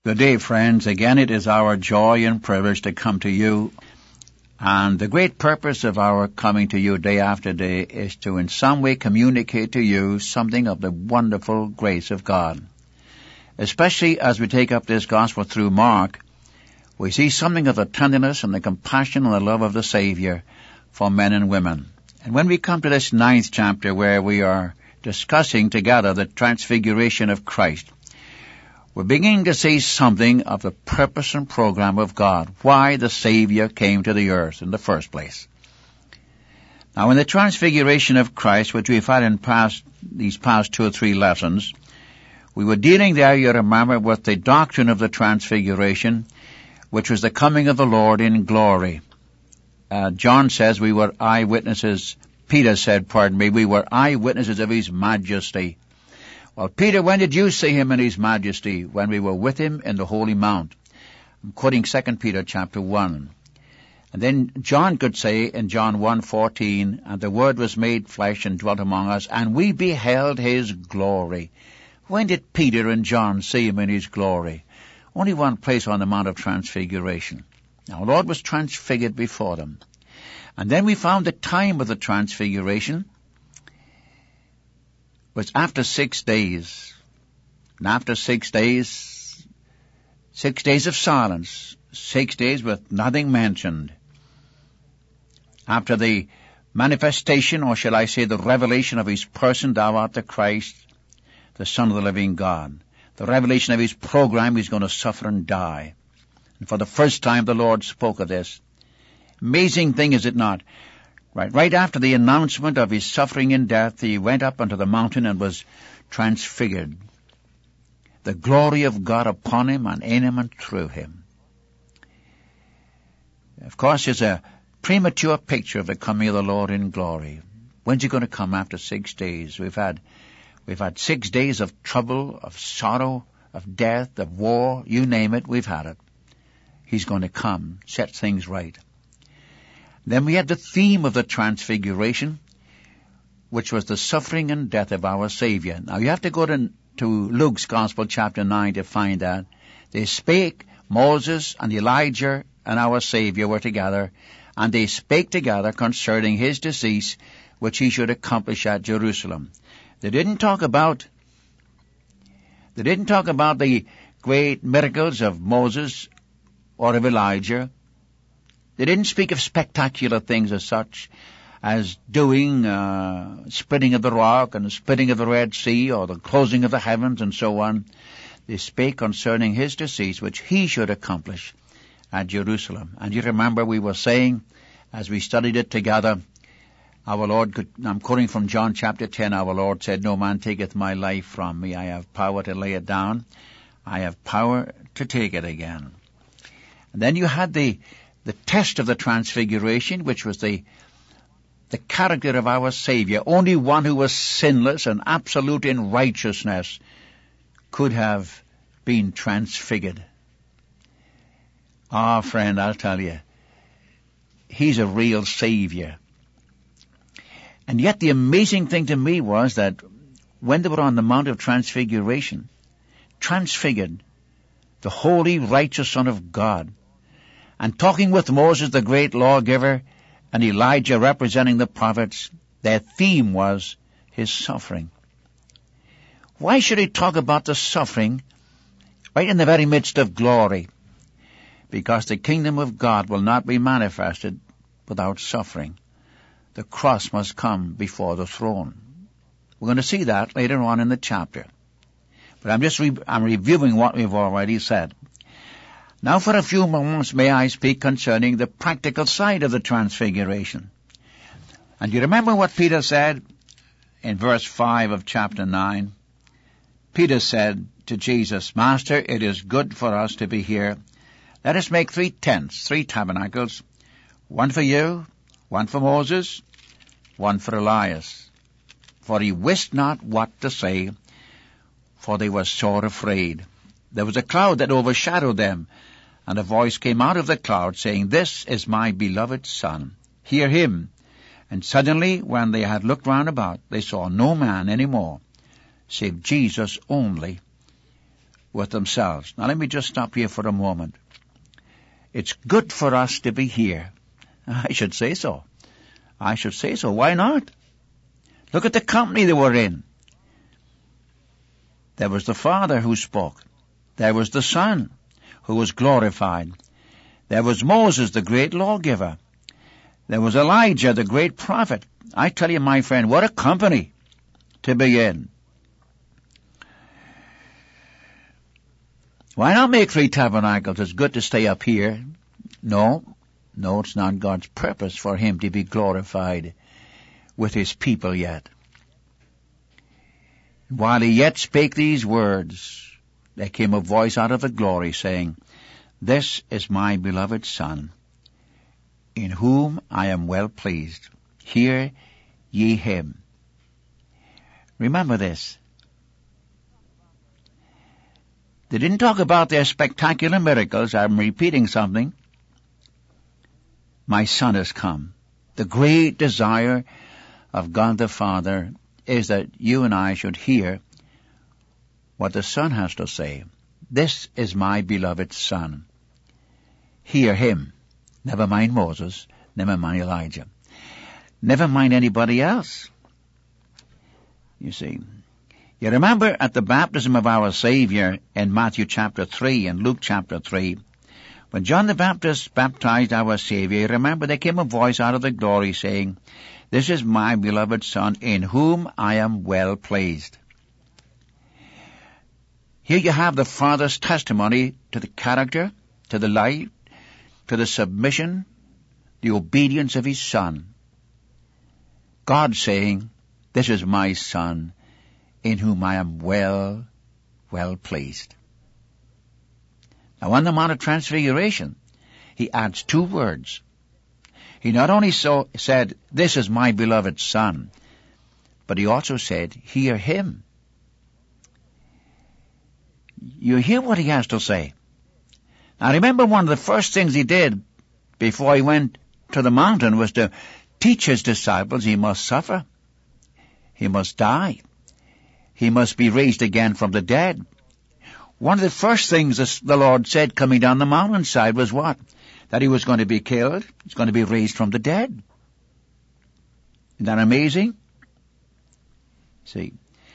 Good day, friends. Again, it is our joy and privilege to come to you. And the great purpose of our coming to you day after day is to in some way communicate to you something of the wonderful grace of God. Especially as we take up this gospel through Mark, we see something of the tenderness and the compassion and the love of the Savior for men and women. And when we come to this 9th chapter where we are discussing together the transfiguration of Christ, we're beginning to see something of the purpose and program of God, why the Savior came to the earth in the first place. Now, in the transfiguration of Christ, which we've had in these past 2 or 3 lessons, we were dealing there, you remember, with the doctrine of the transfiguration, which was the coming of the Lord in glory. John says we were eyewitnesses. Peter said, we were eyewitnesses of His majesty. Well, Peter, when did you see Him in His majesty? When we were with Him in the Holy Mount. I'm quoting 2 Peter chapter 1. And then John could say in John 1:14, and the Word was made flesh and dwelt among us, and we beheld His glory. When did Peter and John see Him in His glory? Only one place on the Mount of Transfiguration. Now, the Lord was transfigured before them. And then we found the time of the transfiguration was after 6 days. And after 6 days, 6 days of silence, 6 days with nothing mentioned. After the manifestation, or shall I say the revelation of His person, thou art the Christ, the Son of the living God. The revelation of His program, He's going to suffer and die. And for the first time the Lord spoke of this. Amazing thing, is it not? Right after the announcement of His suffering and death, He went up onto the mountain and was transfigured. The glory of God upon Him and in Him and through Him. Of course, it's a premature picture of the coming of the Lord in glory. When's He going to come? After 6 days. We've had 6 days of trouble, of sorrow, of death, of war, you name it, we've had it. He's going to come, set things right. Then we had the theme of the transfiguration, which was the suffering and death of our Savior. Now you have to go to Luke's Gospel chapter 9 to find that. They spake, Moses and Elijah and our Savior were together, and they spake together concerning His decease, which He should accomplish at Jerusalem. They didn't talk about the great miracles of Moses or of Elijah. They didn't speak of spectacular things as such as doing splitting of the rock and the splitting of the Red Sea or the closing of the heavens and so on. They spake concerning His decease, which He should accomplish at Jerusalem. And you remember we were saying, as we studied it together, our Lord could, I'm quoting from John chapter 10, our Lord said, no man taketh my life from me. I have power to lay it down. I have power to take it again. And then you had the test of the transfiguration, which was the character of our Savior. Only one who was sinless and absolute in righteousness could have been transfigured. Ah, friend, I'll tell you, He's a real Savior. And yet the amazing thing to me was that when they were on the Mount of Transfiguration, transfigured, the holy, righteous Son of God, and talking with Moses, the great lawgiver, and Elijah representing the prophets, their theme was His suffering. Why should He talk about the suffering right in the very midst of glory? Because the kingdom of God will not be manifested without suffering. The cross must come before the throne. We're going to see that later on in the chapter. But I'm reviewing what we've already said. Now for a few moments may I speak concerning the practical side of the transfiguration. And you remember what Peter said in verse 5 of chapter 9? Peter said to Jesus, Master, it is good for us to be here. Let us make 3 tents, 3 tabernacles, one for you, one for Moses, one for Elias. For he wist not what to say, for they were sore afraid. There was a cloud that overshadowed them, and a voice came out of the cloud, saying, This is my beloved Son. Hear Him. And suddenly, when they had looked round about, they saw no man any more, save Jesus only, with themselves. Now let me just stop here for a moment. It's good for us to be here. I should say so. I should say so. Why not? Look at the company they were in. There was the Father who spoke. There was the Son who was glorified. There was Moses, the great lawgiver. There was Elijah, the great prophet. I tell you, my friend, what a company to be in. Why not make 3 tabernacles? It's good to stay up here. No, it's not God's purpose for him to be glorified with his people yet. While he yet spake these words, there came a voice out of the glory saying, This is my beloved Son, in whom I am well pleased. Hear ye him. Remember this. They didn't talk about their spectacular miracles. I'm repeating something. My Son has come. The great desire of God the Father is that you and I should hear what the Son has to say. This is my beloved Son. Hear him. Never mind Moses. Never mind Elijah. Never mind anybody else. You see. You remember at the baptism of our Savior in Matthew chapter 3 and Luke chapter 3, when John the Baptist baptized our Savior, remember there came a voice out of the glory saying, This is my beloved Son, in whom I am well pleased. Here you have the Father's testimony to the character, to the life, to the submission, the obedience of his Son. God saying, This is my Son, in whom I am well pleased. Now on the Mount of Transfiguration, he adds 2 words. He not only said, This is my beloved Son, but he also said, Hear him. You hear what he has to say. Now remember, one of the first things he did before he went to the mountain was to teach his disciples he must suffer. He must die. He must be raised again from the dead. One of the first things the Lord said coming down the mountainside was what? That he was going to be killed. He's going to be raised from the dead. Isn't that amazing? See,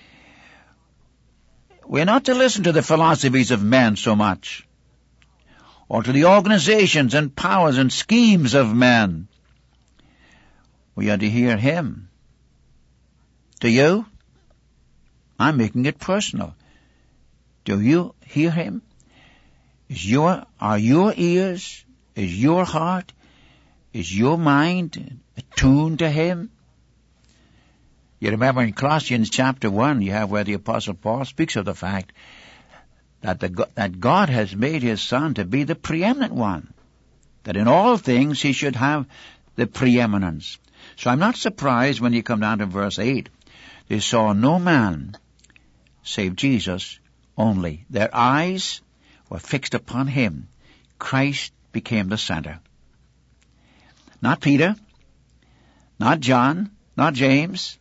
we're not to listen to the philosophies of men so much, or to the organizations and powers and schemes of men. We are to hear him. Do you? I'm making it personal. Do you hear him? Are your ears, is your heart, is your mind attuned to him? You remember in Colossians chapter 1, you have where the Apostle Paul speaks of the fact that God has made his Son to be the preeminent one, that in all things he should have the preeminence. So I'm not surprised when you come down to verse 8. They saw no man save Jesus only. Their eyes were fixed upon him. Christ became the center. Not Peter, not John, not James.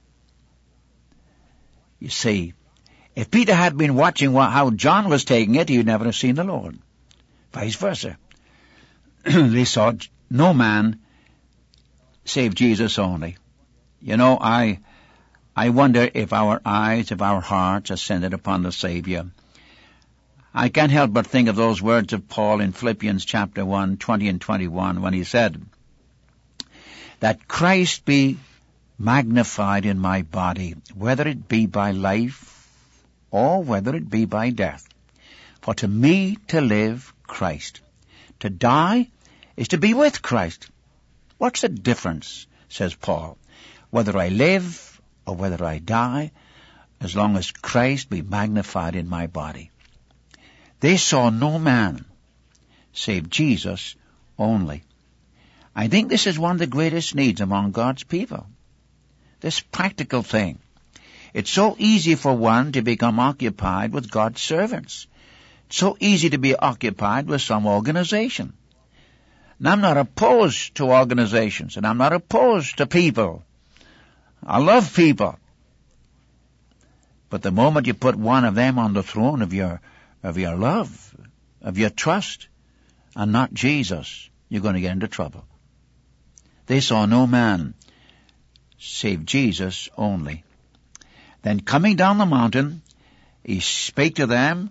You see, if Peter had been watching how John was taking it, he would never have seen the Lord. Vice versa. They saw no man save Jesus only. You know, I wonder if our eyes, if our hearts are centered upon the Savior. I can't help but think of those words of Paul in Philippians chapter 1, 20 and 21, when he said, that Christ be magnified in my body, whether it be by life or whether it be by death. For to me to live, Christ. To die is to be with Christ. What's the difference, says Paul, whether I live or whether I die, as long as Christ be magnified in my body. They saw no man save Jesus only. I think this is one of the greatest needs among God's people. This practical thing. It's so easy for one to become occupied with God's servants. It's so easy to be occupied with some organization. And I'm not opposed to organizations, and I'm not opposed to people. I love people. But the moment you put one of them on the throne of your of your love, of your trust, and not Jesus, you're going to get into trouble. They saw no man save Jesus only. Then coming down the mountain, he spake to them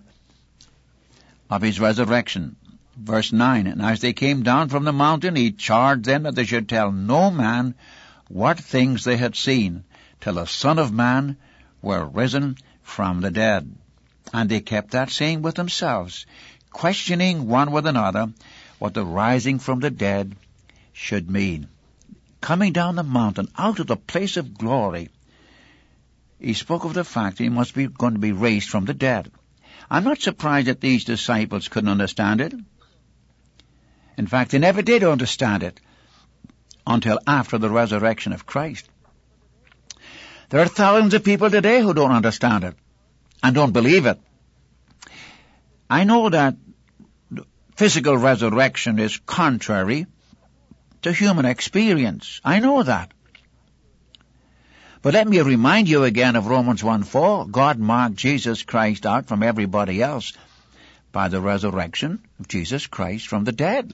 of his resurrection. Verse 9, and as they came down from the mountain, he charged them that they should tell no man what things they had seen, till the Son of Man were risen from the dead. And they kept that saying with themselves, questioning one with another what the rising from the dead should mean. Coming down the mountain, out of the place of glory, he spoke of the fact that he must be going to be raised from the dead. I'm not surprised that these disciples couldn't understand it. In fact, they never did understand it until after the resurrection of Christ. There are thousands of people today who don't understand it and don't believe it. I know that physical resurrection is contrary to human experience. I know that. But let me remind you again of Romans 1:4. God marked Jesus Christ out from everybody else by the resurrection of Jesus Christ from the dead.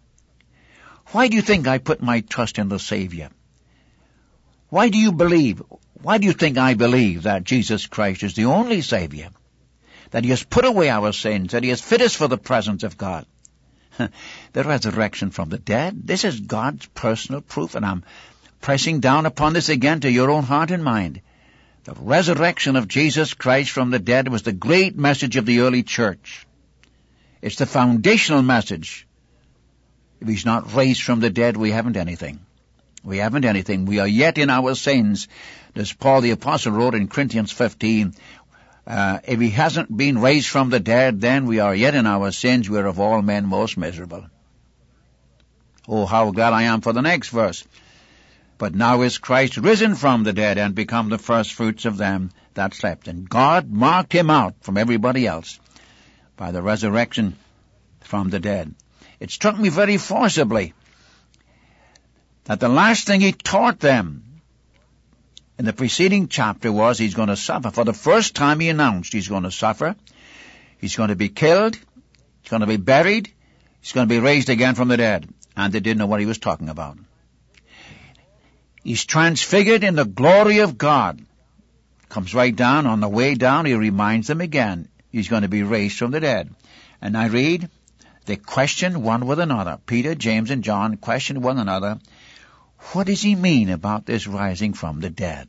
Why do you think I put my trust in the Savior? Why do you think I believe that Jesus Christ is the only Savior? That He has put away our sins, that He has fit us for the presence of God. The resurrection from the dead, this is God's personal proof, and I'm pressing down upon this again to your own heart and mind. The resurrection of Jesus Christ from the dead was the great message of the early church. It's the foundational message. If He's not raised from the dead, we haven't anything. We haven't anything. We are yet in our sins. As Paul the Apostle wrote in Corinthians 15, if He hasn't been raised from the dead, then we are yet in our sins. We are of all men most miserable. Oh, how glad I am for the next verse. But now is Christ risen from the dead and become the first fruits of them that slept. And God marked Him out from everybody else by the resurrection from the dead. It struck me very forcibly that the last thing He taught them in the preceding chapter was He's going to suffer. For the first time He announced He's going to suffer. He's going to be killed. He's going to be buried. He's going to be raised again from the dead. And they didn't know what He was talking about. He's transfigured in the glory of God. Comes right down. On the way down, He reminds them again He's going to be raised from the dead. And I read, they questioned one with another. Peter, James, and John questioned one another. What does He mean about this rising from the dead?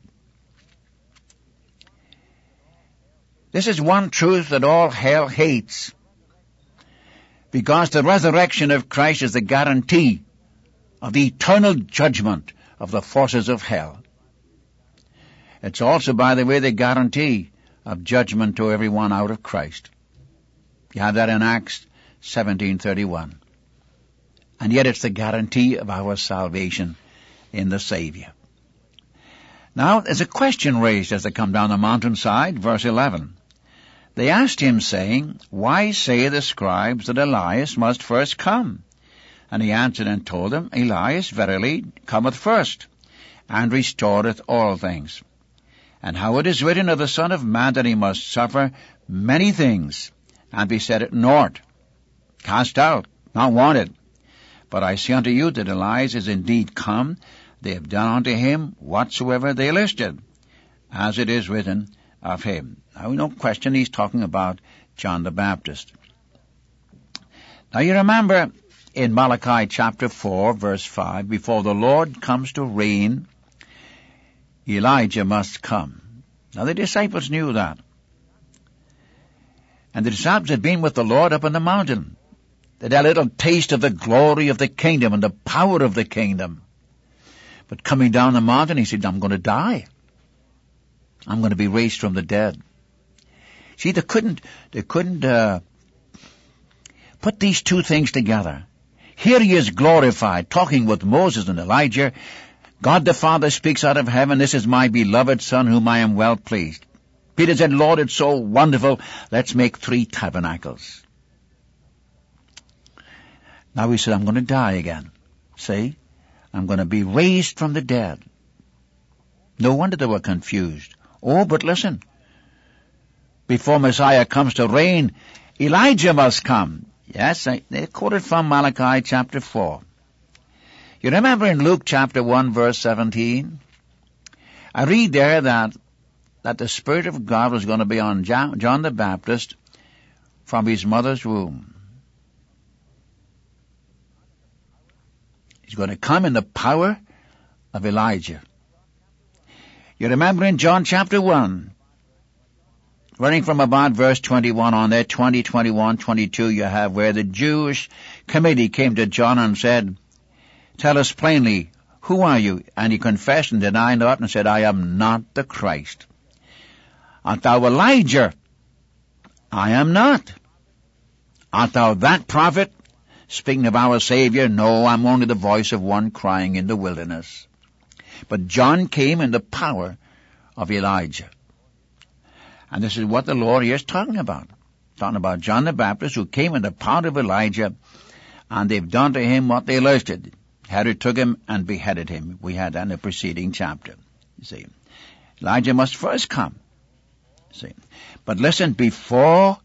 This is one truth that all hell hates, because the resurrection of Christ is the guarantee of the eternal judgment of the forces of hell. It's also, by the way, the guarantee of judgment to everyone out of Christ. You have that in Acts 17:31. And yet it's the guarantee of our salvation in the Savior. Now, there's a question raised as they come down the mountainside, verse 11. They asked Him, saying, Why say the scribes that Elias must first come? And He answered and told them, Elias verily cometh first, and restoreth all things. And how it is written of the Son of Man that He must suffer many things, and be set at naught, cast out, not wanted. But I say unto you that Elias is indeed come. They have done unto him whatsoever they listed, as it is written of him. Now, no question he's talking about John the Baptist. Now, you remember in Malachi chapter 4, verse 5, before the Lord comes to reign, Elijah must come. Now, the disciples knew that. And the disciples had been with the Lord up on the mountain. They had a little taste of the glory of the kingdom and the power of the kingdom. But coming down the mountain, He said, I'm going to die. I'm going to be raised from the dead. See, they couldn't put these two things together. Here He is glorified, talking with Moses and Elijah. God the Father speaks out of heaven, This is my beloved Son, whom I am well pleased. Peter said, Lord, it's so wonderful. Let's make 3 tabernacles. Now He said, I'm going to die again. See? I'm going to be raised from the dead. No wonder they were confused. Oh, but listen. Before Messiah comes to reign, Elijah must come. Yes, they quoted from Malachi chapter 4. You remember in Luke chapter 1 verse 17? I read there that the Spirit of God was going to be on John the Baptist from his mother's womb. He's going to come in the power of Elijah. You remember in John chapter 1, running from about verse 21 on there, 20, 21, 22, you have where the Jewish committee came to John and said, "Tell us plainly, who are you?" And he confessed and denied not and said, "I am not the Christ." "Art thou Elijah?" "I am not." "Art thou that prophet?" Speaking of our Savior, "No, I'm only the voice of one crying in the wilderness." But John came in the power of Elijah. And this is what the Lord here is talking about. Talking about John the Baptist, who came in the power of Elijah, and they've done to him what they listed. Herod took him and beheaded him. We had that in the preceding chapter. You see, Elijah must first come. See, but listen, before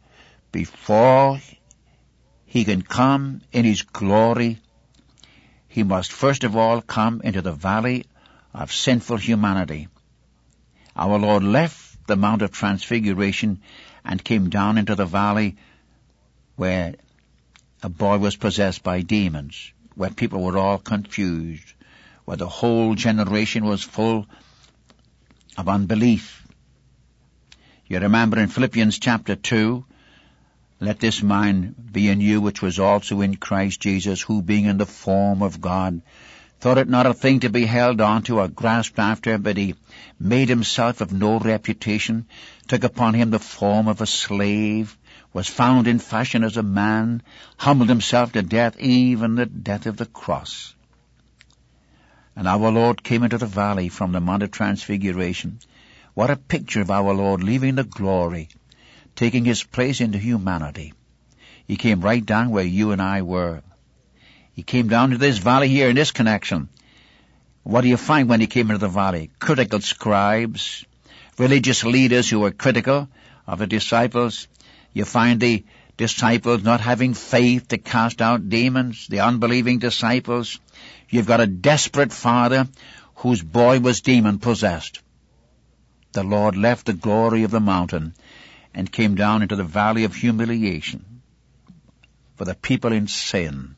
he can come in his glory, he must first of all come into the valley of sinful humanity. Our Lord left the Mount of Transfiguration and came down into the valley where a boy was possessed by demons, where people were all confused, where the whole generation was full of unbelief. You remember in Philippians chapter 2, "Let this mind be in you which was also in Christ Jesus, who being in the form of God, thought it not a thing to be held on to or grasped after, but he made himself of no reputation, took upon him the form of a slave, was found in fashion as a man, humbled himself to death, even the death of the cross." And our Lord came into the valley from the Mount of Transfiguration. What a picture of our Lord leaving the glory, taking his place into humanity. He came right down where you and I were. He came down to this valley here in this connection. What do you find when he came into the valley? Critical scribes, religious leaders who were critical of the disciples. You find the disciples not having faith to cast out demons, the unbelieving disciples. You've got a desperate father whose boy was demon-possessed. The Lord left the glory of the mountain and came down into the valley of humiliation for the people in sin.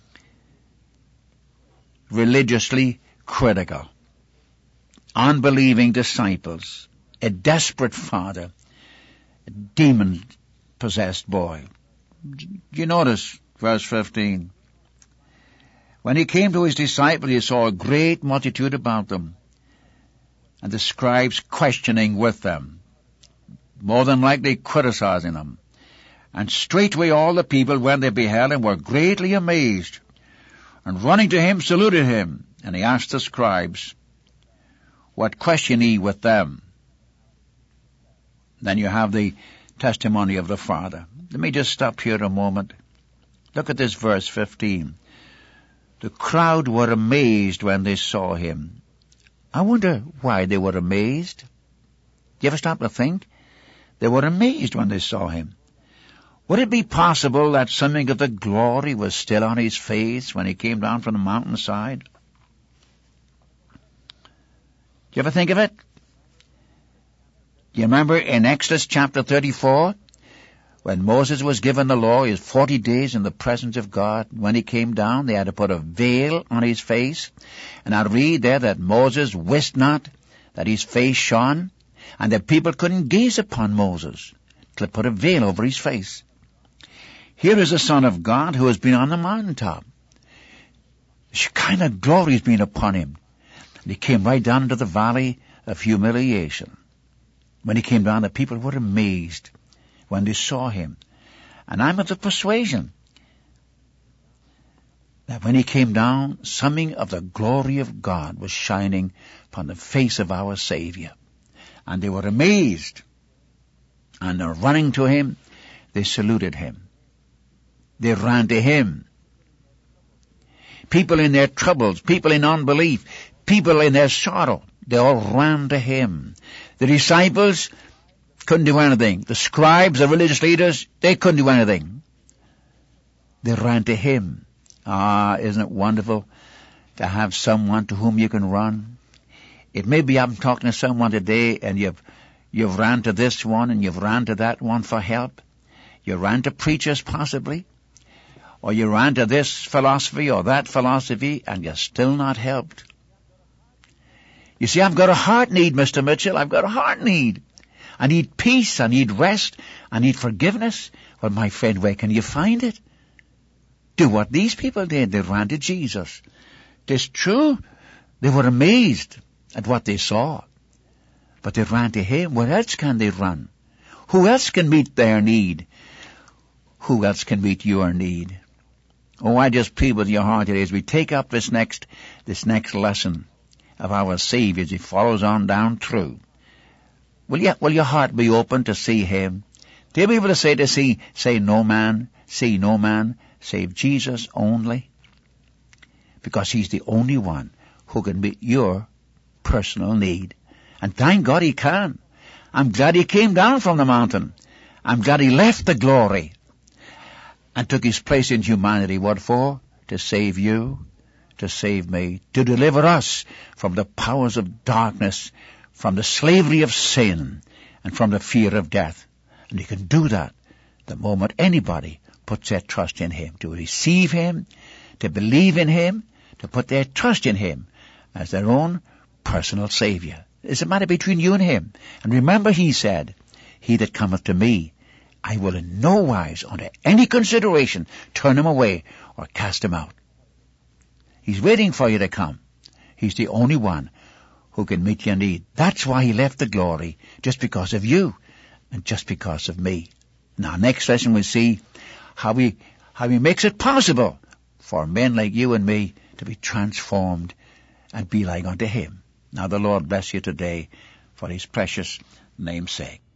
Religiously critical, unbelieving disciples, a desperate father, a demon-possessed boy. You notice verse 15. When he came to his disciples, he saw a great multitude about them, and the scribes questioning with them, more than likely criticizing them. And straightway all the people, when they beheld him, were greatly amazed, and running to him saluted him. And he asked the scribes, "What question ye with them?" Then you have the testimony of the Father. Let me just stop here a moment. Look at this verse 15. The crowd were amazed when they saw him. I wonder why they were amazed. Do you ever stop to think? They were amazed when they saw him. Would it be possible that something of the glory was still on his face when he came down from the mountainside? Do you ever think of it? Do you remember in Exodus chapter 34, when Moses was given the law, he was 40 days in the presence of God. When he came down, they had to put a veil on his face. And I read there that Moses wist not that his face shone, and that people couldn't gaze upon Moses till they put a veil over his face. Here is the Son of God who has been on the mountaintop. The Shekinah glory has been upon him. And he came right down into the valley of humiliation. When he came down, the people were amazed when they saw him. And I'm of the persuasion that when he came down, something of the glory of God was shining upon the face of our Savior. And they were amazed. And running to him, they saluted him. They ran to him. People in their troubles, people in unbelief, people in their sorrow, they all ran to him. The disciples couldn't do anything. The scribes, the religious leaders, they couldn't do anything. They ran to him. Isn't it wonderful to have someone to whom you can run? It may be I'm talking to someone today and you've ran to this one and you've ran to that one for help. You ran to preachers possibly. Or you ran to this philosophy or that philosophy and you're still not helped. You see, I've got a heart need, Mr. Mitchell. I've got a heart need. I need peace. I need rest. I need forgiveness. Well, my friend, where can you find it? Do what these people did. They ran to Jesus. It's true. They were amazed at what they saw. But they ran to him. Where else can they run? Who else can meet their need? Who else can meet your need? Oh, I just plead with your heart today as we take up this next lesson of our Savior as he follows on down through. Will your heart be open to see him? To be able to say no man, save Jesus only? Because he's the only one who can meet your personal need. And thank God he can. I'm glad he came down from the mountain. I'm glad he left the glory and took his place in humanity. What for? To save you, to save me, to deliver us from the powers of darkness, from the slavery of sin, and from the fear of death. And he can do that the moment anybody puts their trust in him, to receive him, to believe in him, to put their trust in him as their own personal Savior. It's a matter between you and him. And remember, he said, he that cometh to me, I will in no wise, under any consideration, turn him away or cast him out. He's waiting for you to come. He's the only one who can meet your need. That's why he left the glory, just because of you and just because of me. Now, next lesson we'll see how he makes it possible for men like you and me to be transformed and be like unto him. Now the Lord bless you today for his precious name's sake.